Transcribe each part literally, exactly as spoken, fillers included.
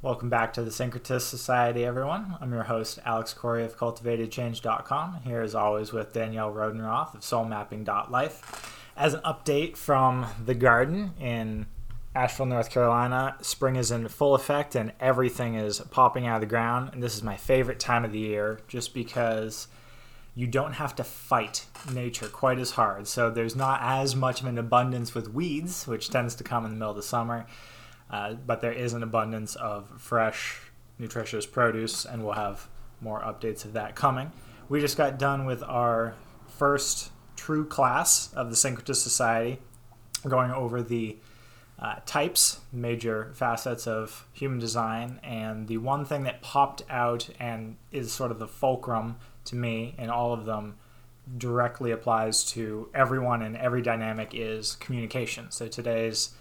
Welcome back to the Syncretist Society, everyone. I'm your host, Alex Corey of cultivated change dot com, here as always with Danielle Rodenroth of soul mapping dot life. As an update from the garden in Asheville, North Carolina, spring is in full effect and everything is popping out of the ground. And this is my favorite time of the year just because you don't have to fight nature quite as hard. So there's not as much of an abundance with weeds, which tends to come in the middle of the summer. Uh, but there is an abundance of fresh, nutritious produce, and we'll have more updates of that coming. We just got done with our first true class of the Syncretist Society, going over the uh, types, major facets of human design, and the one thing that popped out and is sort of the fulcrum to me in all of them directly applies to everyone and every dynamic is communication. So today's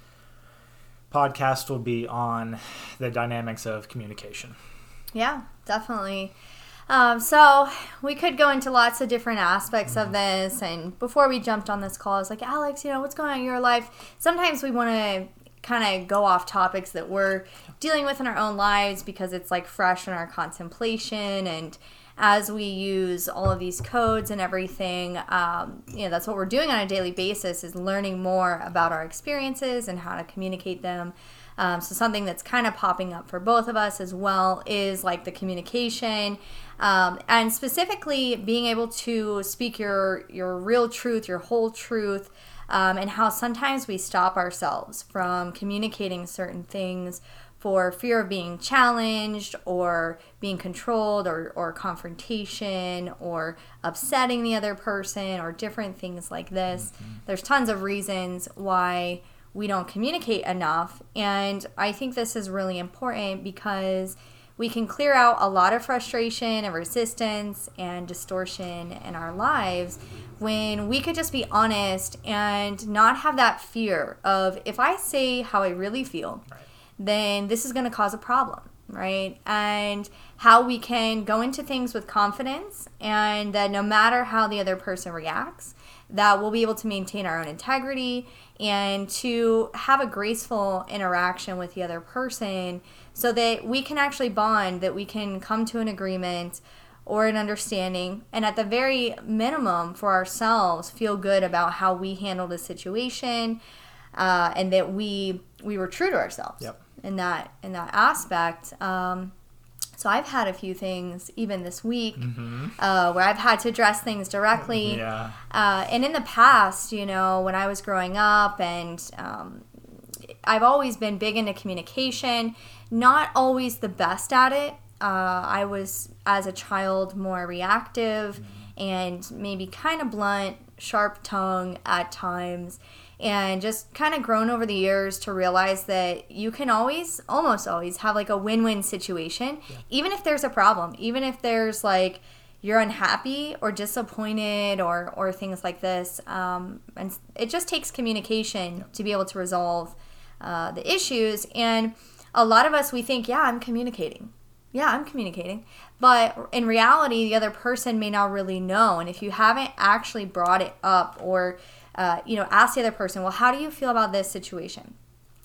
podcast will be on the dynamics of communication. Yeah, definitely. Um, so we could go into lots of different aspects mm-hmm. of this. And before we jumped on this call, I was like, Alex, you know, what's going on in your life? Sometimes we want to kind of go off topics that we're dealing with in our own lives because it's like fresh in our contemplation. And as we use all of these codes and everything, um, you know, that's what we're doing on a daily basis is learning more about our experiences and how to communicate them. Um, so something that's kind of popping up for both of us as well is like the communication um, and specifically being able to speak your, your real truth, your whole truth, um, and how sometimes we stop ourselves from communicating certain things for fear of being challenged or being controlled or, or confrontation or upsetting the other person or different things like this. Mm-hmm. There's tons of reasons why we don't communicate enough. And I think this is really important because we can clear out a lot of frustration and resistance and distortion in our lives when we could just be honest and not have that fear of if I say how I really feel, right, then this is going to cause a problem, right? And how we can go into things with confidence and that no matter how the other person reacts, that we'll be able to maintain our own integrity and to have a graceful interaction with the other person so that we can actually bond, that we can come to an agreement or an understanding, and at the very minimum for ourselves, feel good about how we handled a situation uh, and that we we were true to ourselves. Yep. in that in that aspect. Um, so I've had a few things even this week mm-hmm. uh, where I've had to address things directly. Yeah. Uh, and in the past, you know, when I was growing up and um, I've always been big into communication, not always the best at it. Uh, I was, as a child, more reactive mm-hmm. and maybe kind of blunt, sharp tongue at times. And just kind of grown over the years to realize that you can always, almost always, have like a win-win situation, yeah. even if there's a problem, even if there's like you're unhappy or disappointed or, or things like this. Um, and it just takes communication yeah. to be able to resolve uh, the issues. And a lot of us, we think, yeah, I'm communicating. Yeah, I'm communicating. But in reality, the other person may not really know. And if you haven't actually brought it up or Uh, you know, ask the other person, well, how do you feel about this situation?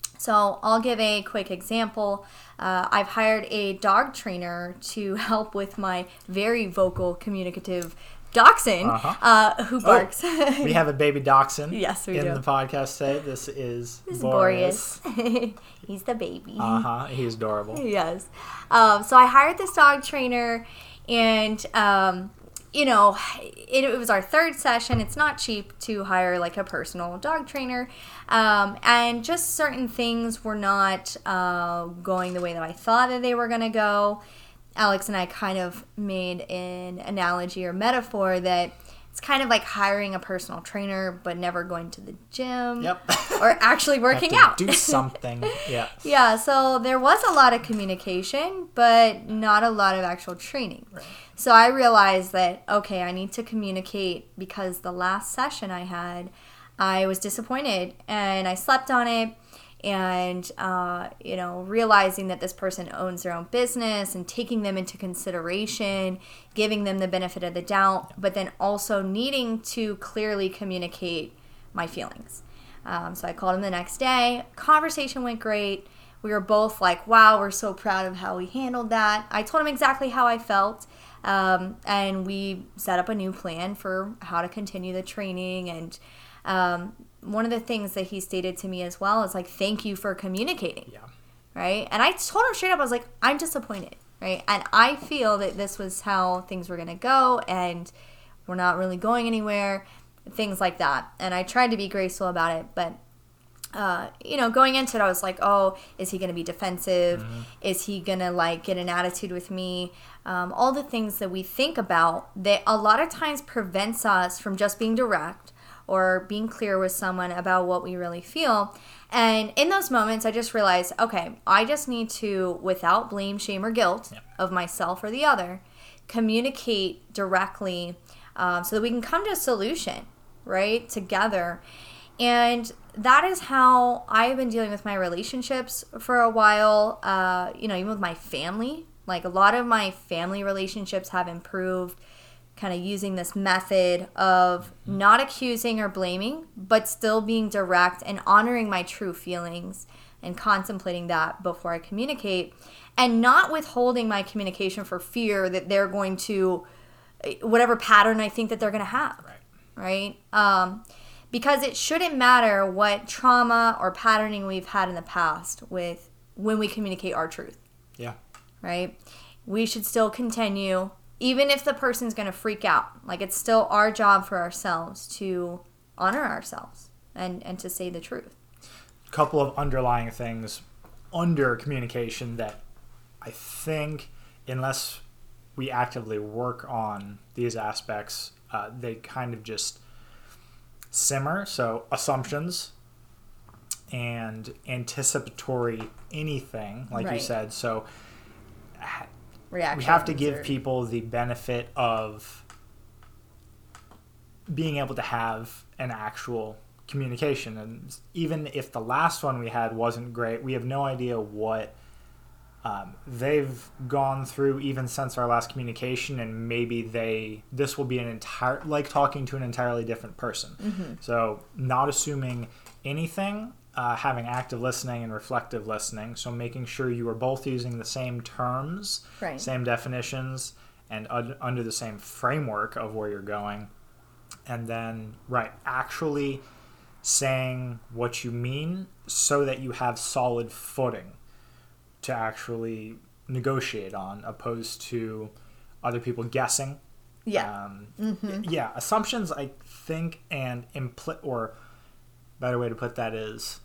So I'll give a quick example. Uh, I've hired a dog trainer to help with my very vocal, communicative dachshund uh-huh. uh, who barks. Oh, we have a baby dachshund yes, we in do. the podcast today. This is this Boreas. Boreas. He's the baby. Uh-huh. He's adorable. Yes. Um, so I hired this dog trainer and... Um, You know, it, it was our third session. It's not cheap to hire like a personal dog trainer. Um, and just certain things were not uh, going the way that I thought that they were going to go. Alex and I kind of made an analogy or metaphor that it's kind of like hiring a personal trainer but never going to the gym yep. or actually working have out. to do something. Yeah. Yeah, so there was a lot of communication but not a lot of actual training. Right. So I realized that, okay, I need to communicate because the last session I had, I was disappointed and I slept on it and, uh, you know, realizing that this person owns their own business and taking them into consideration, giving them the benefit of the doubt, but then also needing to clearly communicate my feelings. Um, so I called him the next day. Conversation went great. we were both like, wow, we're so proud of how we handled that. I told him exactly how I felt. Um, and we set up a new plan for how to continue the training. And um, one of the things that he stated to me as well is like, thank you for communicating. Yeah. Right. And I told him straight up, I was like, I'm disappointed. Right. And I feel that this was how things were going to go and we're not really going anywhere, things like that. And I tried to be graceful about it. But, uh, you know, going into it, I was like, oh, is he going to be defensive? Mm-hmm. Is he going to like get an attitude with me? Um, all the things that we think about that a lot of times prevents us from just being direct or being clear with someone about what we really feel. And in those moments, I just realized, okay, I just need to, without blame, shame, or guilt yep. of myself or the other, communicate directly um, so that we can come to a solution, right, together. And that is how I've been dealing with my relationships for a while, uh, you know, even with my family. Like a lot of my family relationships have improved, kind of using this method of not accusing or blaming, but still being direct and honoring my true feelings and contemplating that before I communicate, and not withholding my communication for fear that they're going to, whatever pattern I think that they're going to have, right? right? Um, because it shouldn't matter what trauma or patterning we've had in the past with when we communicate our truth. Yeah. Right? We should still continue. Even if the person's going to freak out, like it's still our job for ourselves to honor ourselves and, and to say the truth. A couple of underlying things under communication that I think, unless we actively work on these aspects, uh, they kind of just simmer. So assumptions and anticipatory anything, like right. you said. So Reactions we have to give or... people the benefit of being able to have an actual communication. And even if the last one we had wasn't great, we have no idea what um, they've gone through even since our last communication, and maybe they this will be an entire like talking to an entirely different person. Mm-hmm. So not assuming anything. Uh, having active listening and reflective listening, so making sure you are both using the same terms, right. same definitions, and un- under the same framework of where you're going. And then, right, actually saying what you mean so that you have solid footing to actually negotiate on, opposed to other people guessing. Yeah. Um, mm-hmm. Yeah, assumptions, I think, and impl- or better way to put that is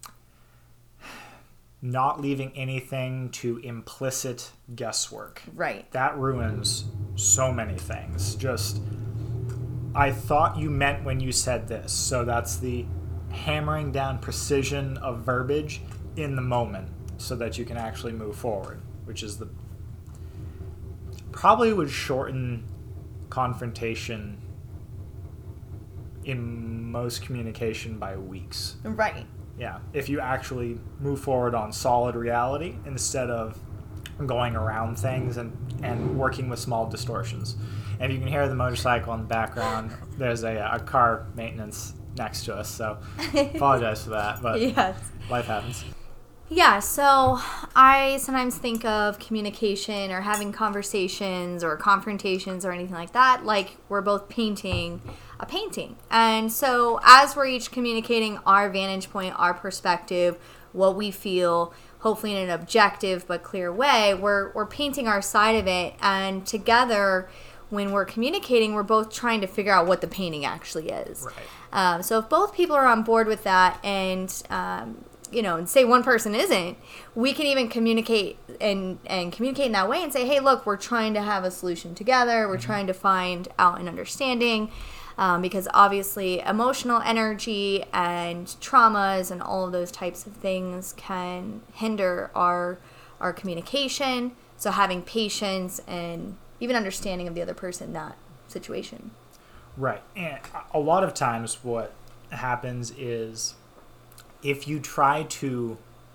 not leaving anything to implicit guesswork. Right. That ruins so many things. Just, I thought you meant when you said this. So that's the hammering down precision of verbiage in the moment so that you can actually move forward, which is the, probably would shorten confrontation in most communication by weeks. Right. Yeah, if you actually move forward on solid reality instead of going around things and, and working with small distortions. And if you can hear the motorcycle in the background, there's a, a car maintenance next to us, so apologize for that, but yes. Life happens. Yeah, so I sometimes think of communication or having conversations or confrontations or anything like that like we're both painting a painting. And so as we're each communicating our vantage point, our perspective, what we feel, hopefully in an objective but clear way, we're we're painting our side of it. And together, when we're communicating, we're both trying to figure out what the painting actually is. Right. Um, so if both people are on board with that and... Um, you know, and say one person isn't, we can even communicate and, and communicate in that way and say, hey, look, we're trying to have a solution together. We're mm-hmm. trying to find out an understanding um, because obviously emotional energy and traumas and all of those types of things can hinder our our communication. So having patience and even understanding of the other person in that situation. Right. And a lot of times what happens is if you try to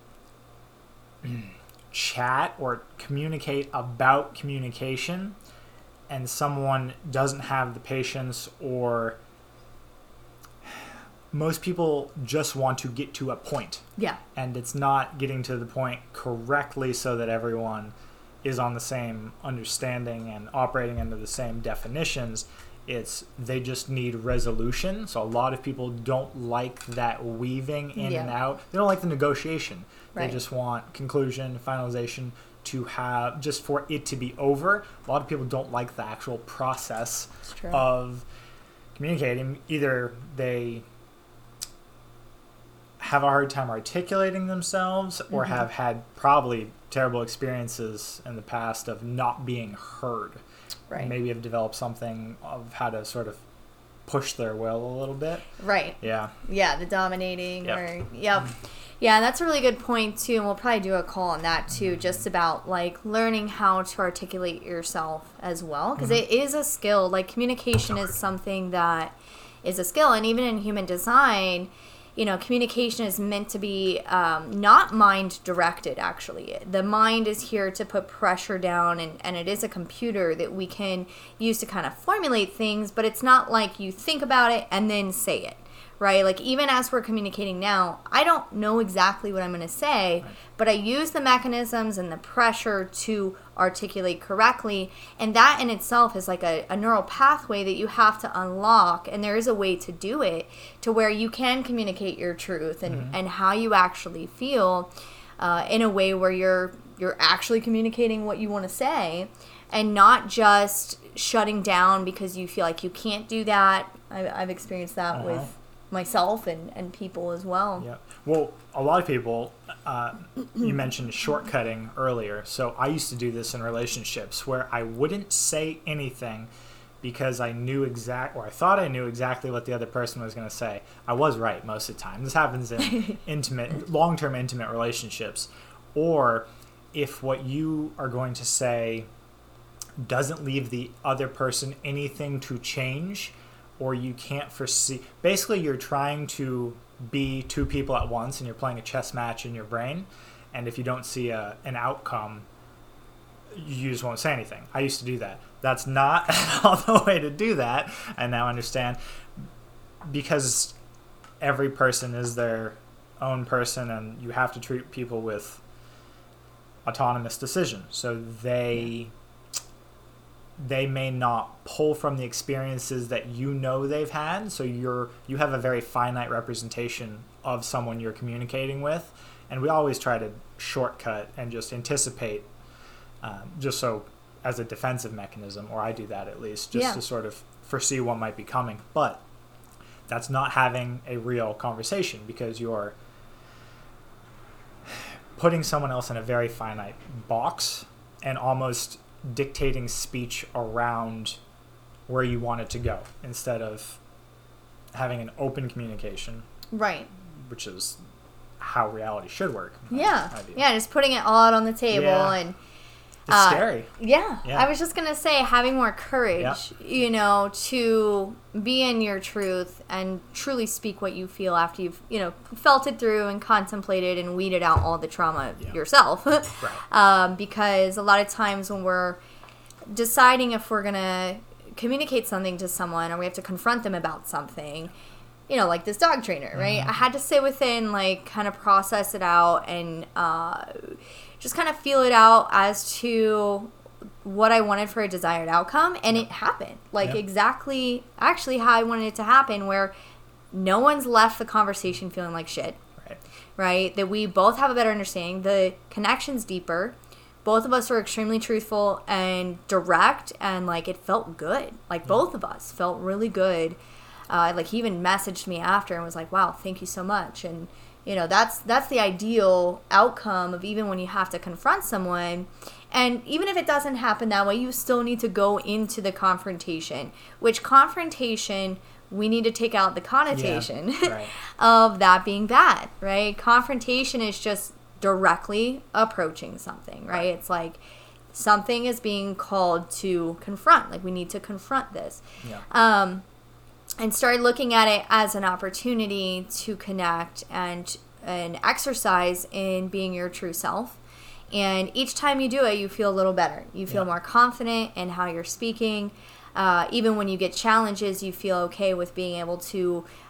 chat or communicate about communication and someone doesn't have the patience or most people just want to get to a point. Yeah. And it's not getting to the point correctly so that everyone is on the same understanding and operating under the same definitions. It's they just need resolution. So a lot of people don't like that weaving in Yeah. and out. They don't like the negotiation. Right. They just want conclusion, finalization, to have just for it to be over. A lot of people don't like the actual process It's true. of communicating. Either they have a hard time articulating themselves or Mm-hmm. have had probably terrible experiences in the past of not being heard. Right. Maybe have developed something of how to sort of push their will a little bit. Right. Yeah. Yeah, the dominating Yep. or yep. Yeah, that's a really good point too, and we'll probably do a call on that too, just about like learning how to articulate yourself as well, because Mm-hmm. is a skill. Like communication is something that is a skill, and even in human design, you know, communication is meant to be um, not mind directed. Actually, the mind is here to put pressure down, and, and it is a computer that we can use to kind of formulate things, but it's not like you think about it and then say it. Right? Like even as we're communicating now, I don't know exactly what I'm going to say, Right. but I use the mechanisms and the pressure to articulate correctly. And that in itself is like a, a neural pathway that you have to unlock. And there is a way to do it to where you can communicate your truth and, Mm-hmm. and how you actually feel uh, in a way where you're you're actually communicating what you want to say and not just shutting down because you feel like you can't do that. I, I've experienced that Uh-huh. with myself and, and people as well. Yeah. Well, a lot of people, uh, you mentioned shortcutting earlier. So I used to do this in relationships where I wouldn't say anything because I knew exact, or I thought I knew exactly what the other person was going to say. I was right most of the time. This happens in intimate, long-term intimate relationships. Or if what you are going to say doesn't leave the other person anything to change, or you can't foresee. Basically, you're trying to be two people at once, and you're playing a chess match in your brain. And if you don't see a, an outcome, you just won't say anything. I used to do that. That's not at all the way to do that. I now understand, because every person is their own person, and you have to treat people with autonomous decision. So they. they may not pull from the experiences that you know they've had, so you're you have a very finite representation of someone you're communicating with, and we always try to shortcut and just anticipate, um, just so as a defensive mechanism, or I do that at least, just Yeah. to sort of foresee what might be coming. But that's not having a real conversation, because you're putting someone else in a very finite box and almost dictating speech around where you want it to go, instead of having an open communication, Right. which is how reality should work. Yeah. I view. Yeah, just putting it all out on the table Yeah. and It's Uh, scary. Yeah. Yeah. I was just going to say having more courage, Yeah. you know, to be in your truth and truly speak what you feel after you've, you know, felt it through and contemplated and weeded out all the trauma Yeah. yourself. Right. um, because a lot of times when we're deciding if we're going to communicate something to someone or we have to confront them about something, you know, like this dog trainer, right? Mm-hmm. I had to sit within, like, kind of process it out and uh, just kind of feel it out as to what I wanted for a desired outcome. And it happened. Like, Yeah. exactly, actually how I wanted it to happen, where no one's left the conversation feeling like shit, Right. right? That we both have a better understanding. The connection's deeper. Both of us were extremely truthful and direct, and, like, it felt good. Like, both of us felt really good. Uh, like, he even messaged me after and was like, wow, thank you so much. And, you know, that's that's the ideal outcome of even when you have to confront someone. And even if it doesn't happen that way, you still need to go into the confrontation, which confrontation, we need to take out the connotation Yeah, right. of that being bad, right? Confrontation is just directly approaching something, right? It's like something is being called to confront. Like, we need to confront this. Yeah. Um, and start looking at it as an opportunity to connect and an exercise in being your true self. And each time you do it, you feel a little better. You feel Yeah. more confident in how you're speaking. Uh, even when you get challenges, you feel okay with being able to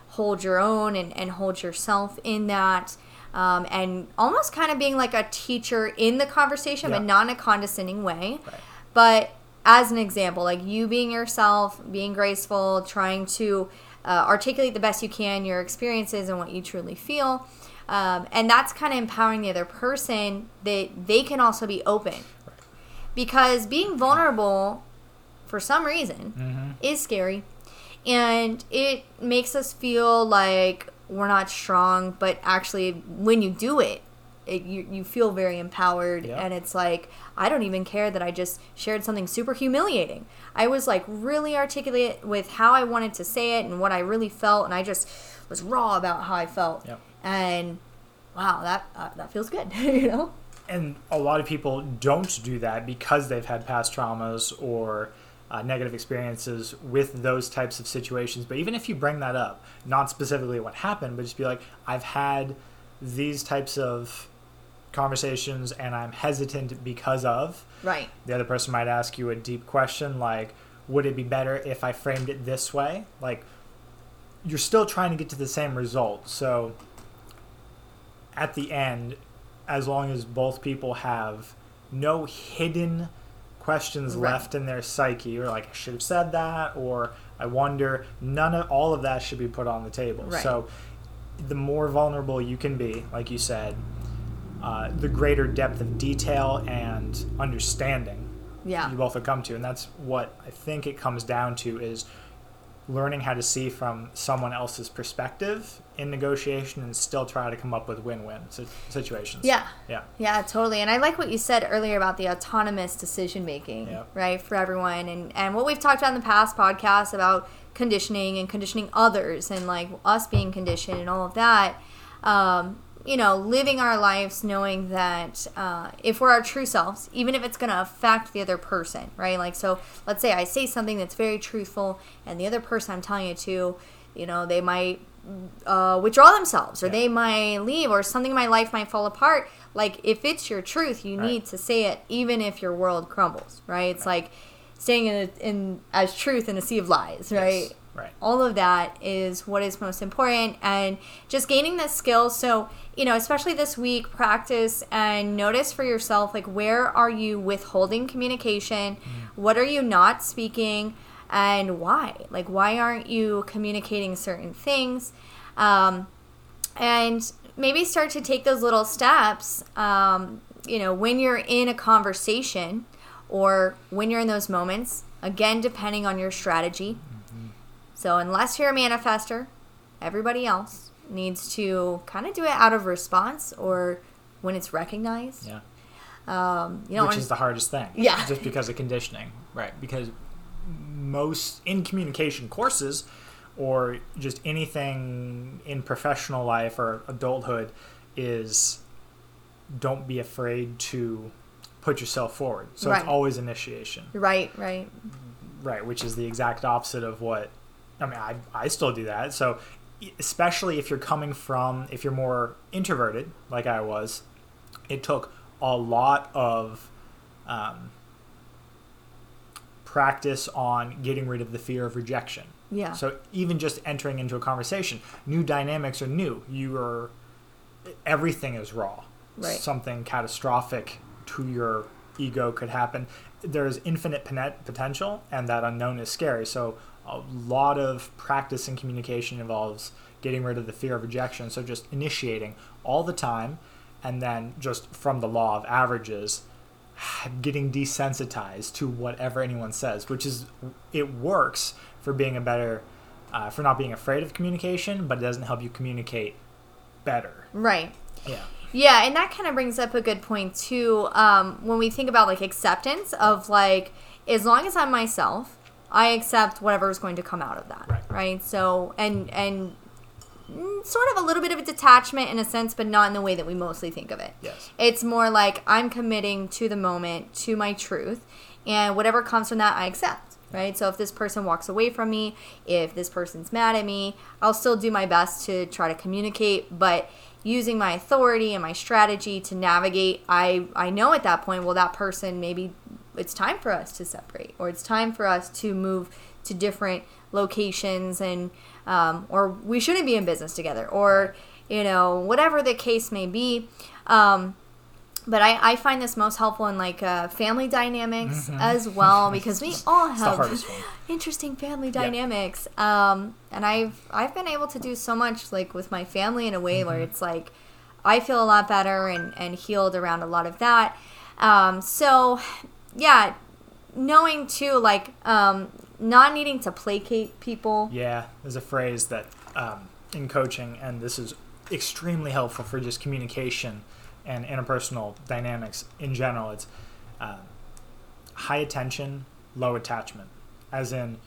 hold your own and, and hold yourself in that. Um, and almost kind of being like a teacher in the conversation, Yeah. but not in a condescending way. Right. But as an example, like you being yourself, being graceful, trying to uh, articulate the best you can your experiences and what you truly feel. Um, and that's kind of empowering the other person that they can also be open. Right. Because being vulnerable, for some reason, Mm-hmm. is scary. And it makes us feel like we're not strong, but actually when you do it, it you, you feel very empowered. Yeah. And it's like, I don't even care that I just shared something super humiliating. I was like really articulate with how I wanted to say it and what I really felt, and I just was raw about how I felt. Yep. And wow, that uh, that feels good, you know? And a lot of people don't do that because they've had past traumas or uh, negative experiences with those types of situations. But even if you bring that up, not specifically what happened, but just be like, I've had these types of conversations and I'm hesitant because of. Right. The other person might ask you a deep question like, would it be better if I framed it this way? Like, you're still trying to get to the same result. So at the end, as long as both people have no hidden questions Right. left in their psyche, or like, I should have said that, or I wonder, none of all of that should be put on the table. Right. So the more vulnerable you can be, like you said, uh, the greater depth of detail and understanding Yeah. you both will come to. And that's what I think it comes down to, is learning how to see from someone else's perspective in negotiation and still try to come up with win-win si- situations. Yeah. Yeah. Yeah, totally. And I like what you said earlier about the autonomous decision making, Yeah. right, for everyone. And, and what we've talked about in the past podcasts about conditioning and conditioning others and like us being conditioned and all of that. Um, you know, living our lives knowing that uh, if we're our true selves, even if it's going to affect the other person, right? Like, so let's say I say something that's very truthful and the other person I'm telling it to, you know, they might uh, withdraw themselves or Yeah. they might leave or something in my life might fall apart. Like, if it's your truth, you Right. need to say it even if your world crumbles, right? It's like staying in, a, in as truth in a sea of lies, right? Yes. Right. All of that is what is most important, and just gaining the skills. So, you know, especially this week, practice and notice for yourself, like, where are you withholding communication? Mm-hmm. What are you not speaking? And why? Like, why aren't you communicating certain things? Um, and maybe start to take those little steps, um, you know, when you're in a conversation or when you're in those moments, again, depending on your strategy. So unless you're a manifester, everybody else needs to kind of do it out of response or when it's recognized. Yeah. Um, you know, Which is the hardest thing. Yeah. Just because of conditioning. Right. Because most in communication courses or just anything in professional life or adulthood is don't be afraid to put yourself forward. So Right. it's always initiation. right, right. Right, which is the exact opposite of what, I mean, I, I still do that. So especially if you're coming from, if you're more introverted, like I was, it took a lot of um, practice on getting rid of the fear of rejection. Yeah. So even just entering into a conversation, new dynamics are new. You are, everything is raw. Right. Something catastrophic to your ego could happen. There's infinite ponet- potential, and that unknown is scary. So a lot of practice in communication involves getting rid of the fear of rejection. So just initiating all the time, and then just from the law of averages, getting desensitized to whatever anyone says, which is, it works for being a better, uh, for not being afraid of communication, but it doesn't help you communicate better. Right. Yeah. Yeah, and that kind of brings up a good point too. Um, when we think about like acceptance of like, as long as I'm myself, I accept whatever is going to come out of that, Right. right? So, and and mm, sort of a little bit of a detachment in a sense, but not in the way that we mostly think of it. Yes. It's more like I'm committing to the moment, to my truth, and whatever comes from that, I accept. Right? So if this person walks away from me, if this person's mad at me, I'll still do my best to try to communicate, but using my authority and my strategy to navigate, I, I know at that point, well, that person maybe it's time for us to separate, or it's time for us to move to different locations, and um, or we shouldn't be in business together, or you know, whatever the case may be. Um, but I, I find this most helpful in like uh, family dynamics mm-hmm. as well, because we all have interesting family dynamics. Yeah. Um, and I've I've been able to do so much like with my family in a way mm-hmm. where it's like I feel a lot better and, and healed around a lot of that. Um, so yeah, knowing too, like um, not needing to placate people. Yeah, there's a phrase that um, in coaching, and this is extremely helpful for just communication and interpersonal dynamics in general. It's uh, high attention, low attachment. As in,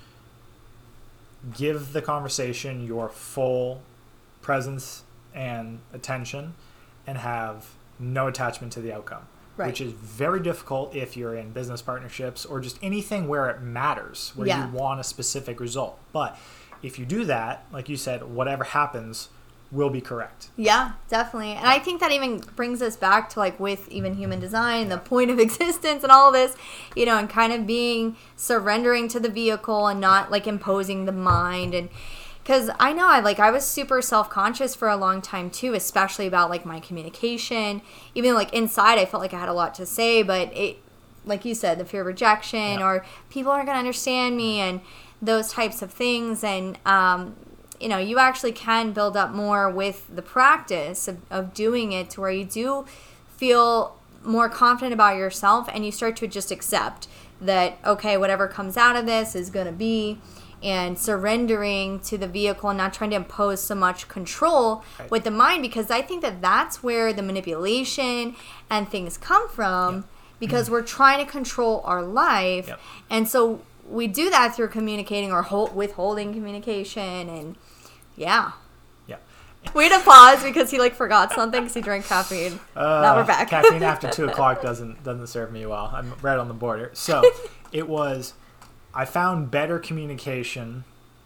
give the conversation your full presence and attention and have no attachment to the outcome. Right. Which is very difficult if you're in business partnerships or just anything where it matters, where yeah. you want a specific result. But if you do that, like you said, whatever happens will be correct. Yeah, definitely. And I think that even brings us back to like with even human design, the point of existence and all of this, you know, and kind of being surrendering to the vehicle and not like imposing the mind. And because I know I like I was super self-conscious for a long time too, especially about like my communication. Even like inside I felt like I had a lot to say, but it, like you said, the fear of rejection yeah. or people aren't going to understand me and those types of things. And um you know, you actually can build up more with the practice of, of doing it to where you do feel more confident about yourself, and you start to just accept that, okay, whatever comes out of this is going to be, and surrendering to the vehicle and not trying to impose so much control right. with the mind, because I think that that's where the manipulation and things come from yep. because mm-hmm. we're trying to control our life. Yep. And so we do that through communicating or hold, withholding communication, and yeah. Yeah. We had to pause because he like forgot something because he drank caffeine. Uh, now we're back. Caffeine after two o'clock doesn't doesn't serve me well. I'm right on the border. So it was, I found better communication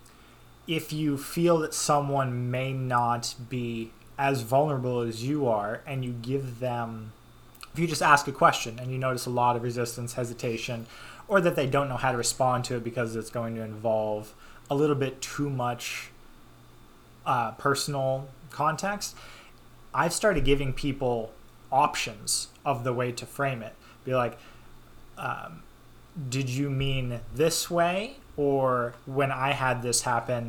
if you feel that someone may not be as vulnerable as you are, and you give them, if you just ask a question and you notice a lot of resistance, hesitation, or that they don't know how to respond to it because it's going to involve a little bit too much uh, personal context, I've started giving people options of the way to frame it. Be like, um, did you mean this way? Or when I had this happen,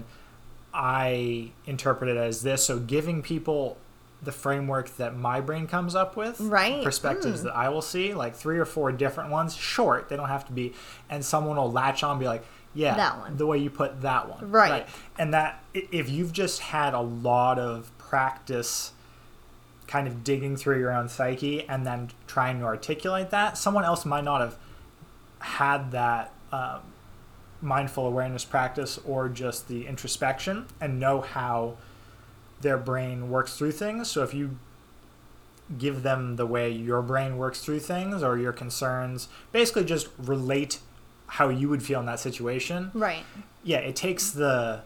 I interpreted it as this. So giving people the framework that my brain comes up with, right. perspectives mm. that I will see, like three or four different ones, short, they don't have to be, and someone will latch on and be like, yeah, that one. The way you put that one. Right. right. And that, if you've just had a lot of practice kind of digging through your own psyche and then trying to articulate that, someone else might not have had that um, mindful awareness practice or just the introspection and know how their brain works through things. So if you give them the way your brain works through things or your concerns, basically just relate how you would feel in that situation. Right. Yeah, it takes the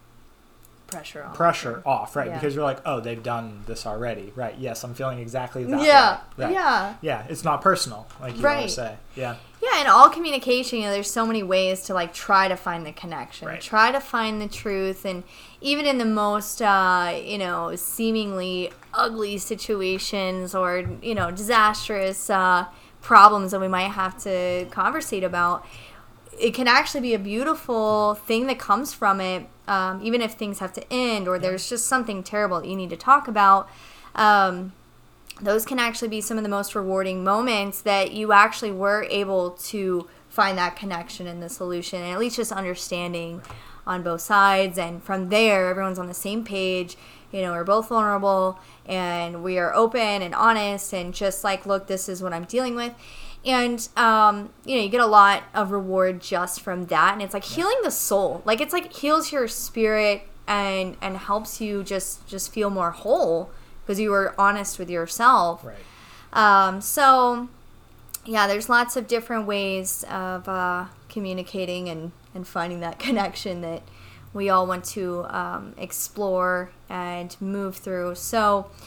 pressure off. Pressure off, right? Yeah. Because you're like, oh, they've done this already, right? Yes, I'm feeling exactly that. Yeah. Way. Right. Yeah. Yeah, it's not personal, like you right. always say. Yeah. Yeah, in all communication, you know, there's so many ways to like try to find the connection, right. try to find the truth, and even in the most, uh, you know, seemingly ugly situations or you know, disastrous uh, problems that we might have to conversate about, it can actually be a beautiful thing that comes from it, um, even if things have to end or yeah. there's just something terrible that you need to talk about. Um, those can actually be some of the most rewarding moments that you actually were able to find that connection and the solution, and at least just understanding on both sides. And from there, everyone's on the same page. You know, we're both vulnerable and we are open and honest and just like, look, this is what I'm dealing with. And, um, you know, you get a lot of reward just from that. And it's like healing the soul. Like, it's like heals your spirit and, and helps you just, just feel more whole because you were honest with yourself. Right. Um, so, yeah, there's lots of different ways of uh, communicating and, and finding that connection that we all want to um, explore and move through. So,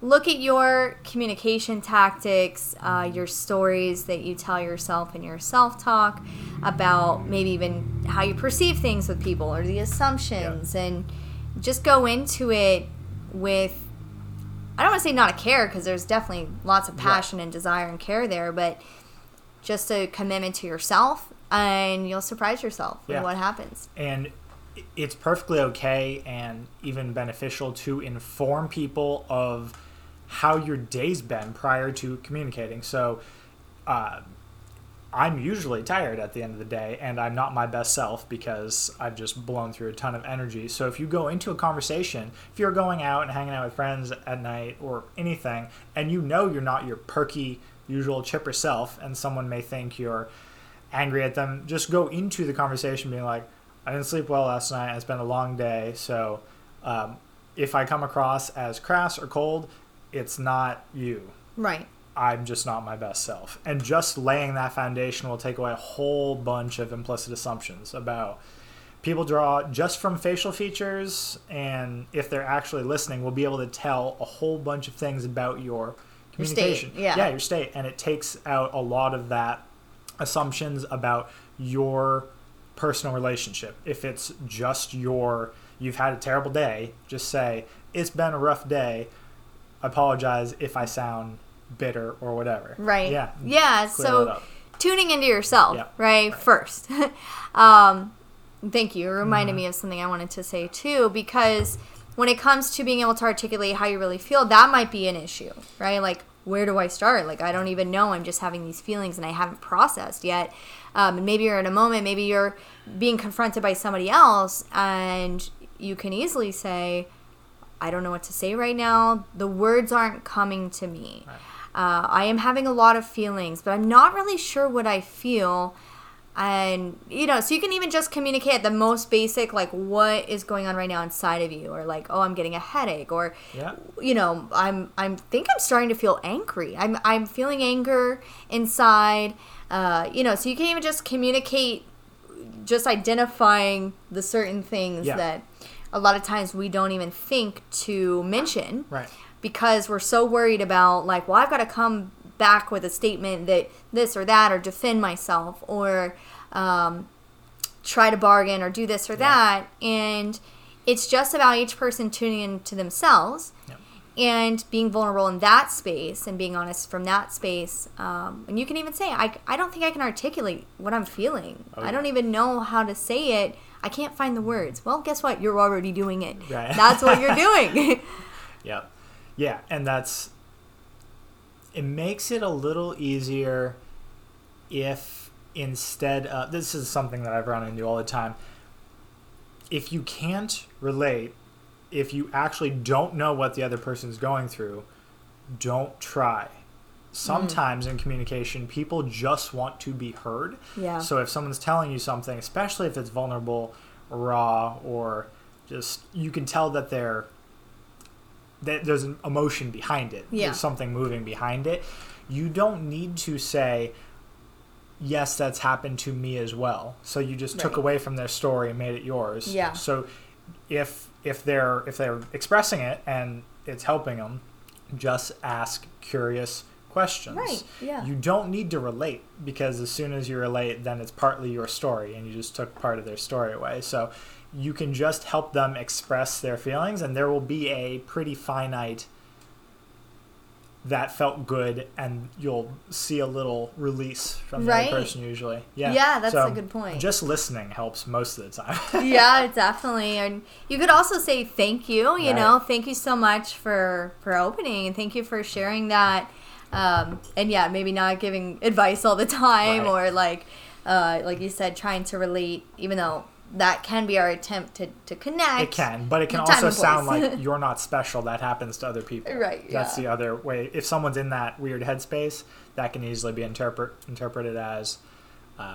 look at your communication tactics, uh, your stories that you tell yourself in your self-talk about maybe even how you perceive things with people or the assumptions, yeah. and just go into it with, I don't want to say not a care, because there's definitely lots of passion yeah. and desire and care there, but just a commitment to yourself, and you'll surprise yourself yeah. with what happens. And it's perfectly okay and even beneficial to inform people of how your day's been prior to communicating. So uh, I'm usually tired at the end of the day, and I'm not my best self because I've just blown through a ton of energy. So if you go into a conversation, if you're going out and hanging out with friends at night or anything, and you know you're not your perky, usual chipper self, and someone may think you're angry at them, just go into the conversation being like, I didn't sleep well last night, it's been a long day, so um, if I come across as crass or cold, it's not you. Right. I'm just not my best self. And just laying that foundation will take away a whole bunch of implicit assumptions about people draw just from facial features, and if they're actually listening, we'll be able to tell a whole bunch of things about your communication. Your state, yeah. Yeah, your state. And it takes out a lot of that assumptions about your personal relationship. If it's just your, you've had a terrible day, just say, it's been a rough day. I apologize if I sound bitter or whatever. Right. Yeah. Yeah. So tuning into yourself, yeah. right, right, first. um, thank you. It reminded mm-hmm. me of something I wanted to say too, because when it comes to being able to articulate how you really feel, that might be an issue, right? Like, where do I start? Like, I don't even know. I'm just having these feelings and I haven't processed yet. Um, and maybe you're in a moment, maybe you're being confronted by somebody else, and you can easily say, I don't know what to say right now. The words aren't coming to me. Right. Uh, I am having a lot of feelings, but I'm not really sure what I feel. And, you know, so you can even just communicate at the most basic, like, what is going on right now inside of you, or like, oh, I'm getting a headache, or, yeah. you know, I'm, I'm think I'm starting to feel angry. I'm, I'm feeling anger inside, uh, you know, so you can even just communicate, just identifying the certain things yeah. that a lot of times we don't even think to mention, right? Because we're so worried about, like, well, I've got to come back with a statement that this or that, or defend myself, or um, try to bargain, or do this or yeah. that. And it's just about each person tuning into themselves yeah. and being vulnerable in that space and being honest from that space. Um, and you can even say, I, I don't think I can articulate what I'm feeling. Oh, yeah. I don't even know how to say it. I can't find the words. Well, guess what? You're already doing it. Right. That's what you're doing. Yeah. Yeah, and that's, it makes it a little easier if instead of, this is something that I've run into all the time, if you can't relate, if you actually don't know what the other person's going through, don't try. Sometimes mm. in communication, people just want to be heard. Yeah. So if someone's telling you something, especially if it's vulnerable, raw, or just, you can tell that they're, that there's an emotion behind it. Yeah. There's something moving behind it. You don't need to say, yes, that's happened to me as well. So you just right. took away from their story and made it yours. Yeah. So if if they're if they're expressing it and it's helping them, just ask curious questions. Right. Yeah. You don't need to relate, because as soon as you relate, then it's partly your story and you just took part of their story away. So you can just help them express their feelings, and there will be a pretty finite that felt good, and you'll see a little release from the right. other person usually. Yeah, yeah, that's so a good point. Just listening helps most of the time. Yeah, definitely. And you could also say thank you, you right. know, thank you so much for, for opening, and thank you for sharing that. Um, and yeah, maybe not giving advice all the time, right. or like, uh, like you said, trying to relate, even though that can be our attempt to, to connect. It can, but it can also sound like you're not special. That happens to other people. Right, That's yeah. the other way. If someone's in that weird headspace, that can easily be interpret, interpreted as, um,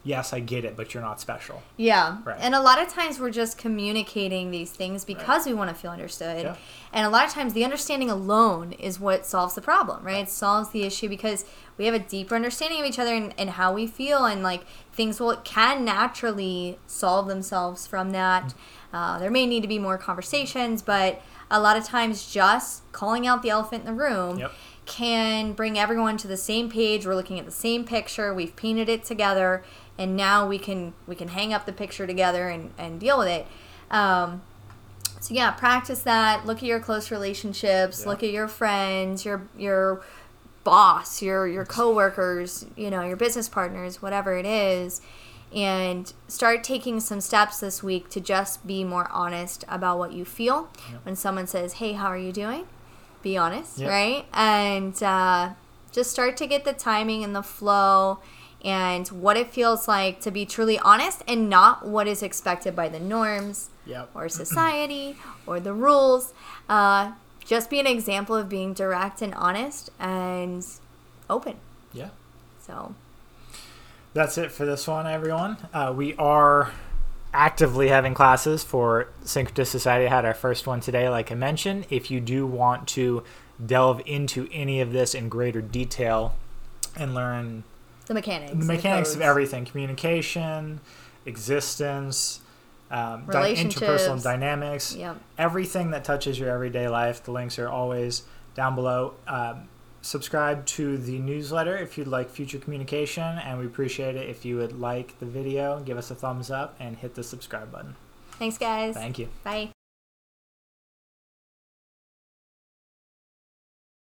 yes, I get it, but you're not special. Yeah. Right. And a lot of times we're just communicating these things because right. we want to feel understood. Yeah. And a lot of times the understanding alone is what solves the problem, right? It solves the issue because we have a deeper understanding of each other and, and how we feel, and like things will can naturally solve themselves from that. Mm-hmm. Uh, there may need to be more conversations, but a lot of times just calling out the elephant in the room yep. can bring everyone to the same page. We're looking at the same picture. We've painted it together. And now we can we can hang up the picture together and, and deal with it. Um, so yeah, practice that. Look at your close relationships. Yeah. Look at your friends, your your boss, your your coworkers, you know, your business partners, whatever it is, and start taking some steps this week to just be more honest about what you feel. Yep. When someone says, "Hey, how are you doing?" Be honest, yep. right? And uh, just start to get the timing and the flow and what it feels like to be truly honest and not what is expected by the norms yep. or society or the rules. Uh, just be an example of being direct and honest and open. Yeah. So that's it for this one, everyone. Uh, we are actively having classes for Syncretis Society. I had our first one today, like I mentioned. If you do want to delve into any of this in greater detail and learn the mechanics. The mechanics of everything. Communication, existence, um, di- interpersonal dynamics. Yep. Everything that touches your everyday life. The links are always down below. Um, subscribe to the newsletter if you'd like future communication, and we appreciate it if you would like the video, give us a thumbs up, and hit the subscribe button. Thanks, guys. Thank you. Bye.